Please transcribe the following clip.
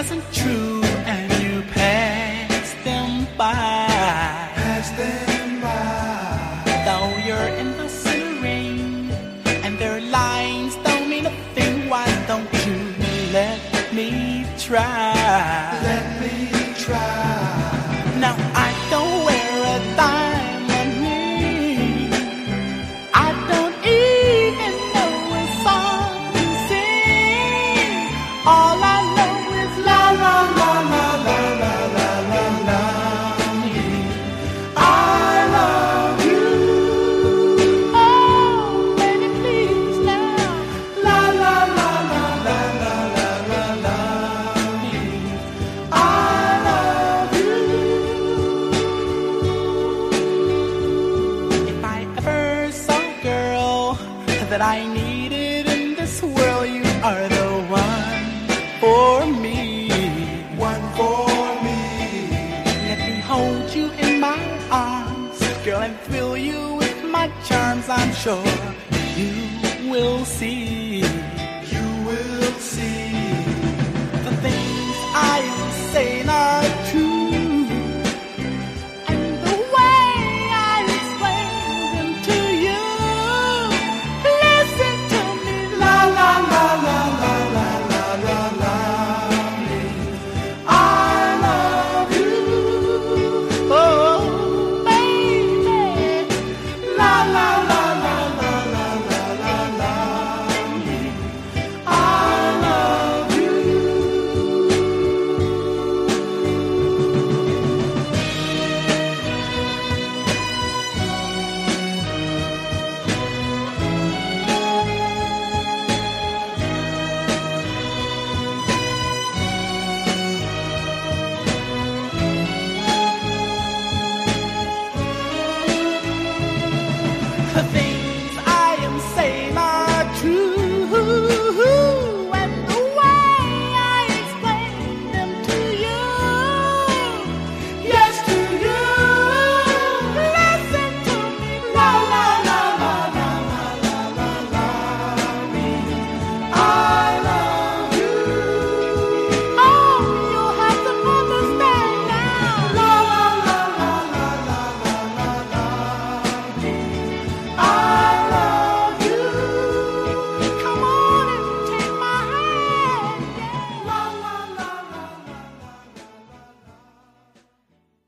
wasn't true and you passed them by. Pass them by. Though you're in the rain and their lines don't mean a thing, why don't you let me try? Let me try. Now I don't wear a diamond ring. I don't even know a song to sing. All I know is la la la la la la la la la. I love you. Oh, baby, please now. La la la la la la la la la. I love you. If I ever saw a girl that I needed in this world, you are the one for me. One for me. Let me hold you in my arms, girl, and thrill you with my charms. I'm sure you will see.